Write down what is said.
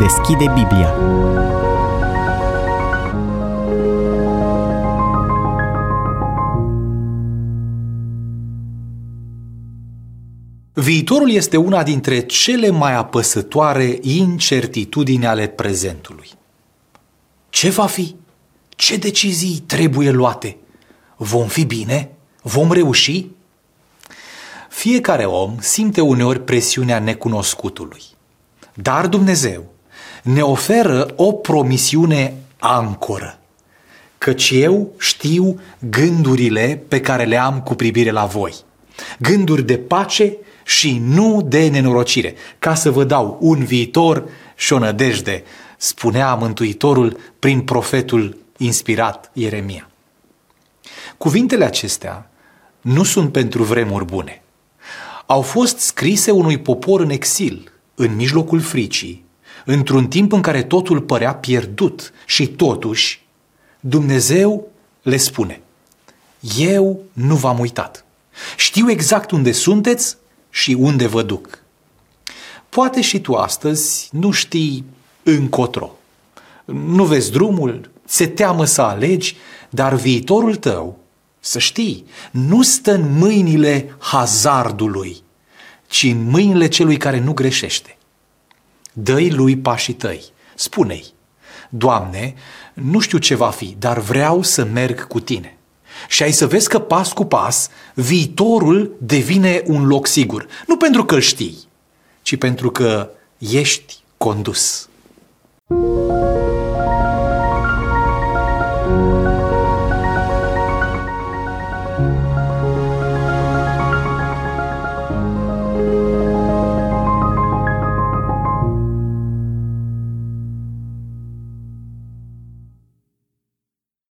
Deschide Biblia. Viitorul este una dintre cele mai apăsătoare incertitudini ale prezentului. Ce va fi? Ce decizii trebuie luate? Vom fi bine? Vom reuși? Fiecare om simte uneori presiunea necunoscutului. Dar Dumnezeu ne oferă o promisiune ancoră, căci eu știu gândurile pe care le am cu privire la voi. Gânduri de pace și nu de nenorocire, ca să vă dau un viitor și o nădejde, spunea Mântuitorul prin profetul inspirat Ieremia. Cuvintele acestea nu sunt pentru vremuri bune. Au fost scrise unui popor în exil, în mijlocul fricii, într-un timp în care totul părea pierdut și totuși Dumnezeu le spune: eu nu v-am uitat. Știu exact unde sunteți și unde vă duc. Poate și tu astăzi nu știi încotro. Nu vezi drumul, ți-e teamă să alegi, dar viitorul tău, să știi, nu stă în mâinile hazardului, ci în mâinile celui care nu greșește. Dă-i lui pașii tăi, spune-i: Doamne, nu știu ce va fi, dar vreau să merg cu tine. Și ai să vezi că pas cu pas viitorul devine un loc sigur. Nu pentru că îl știi, ci pentru că ești condus.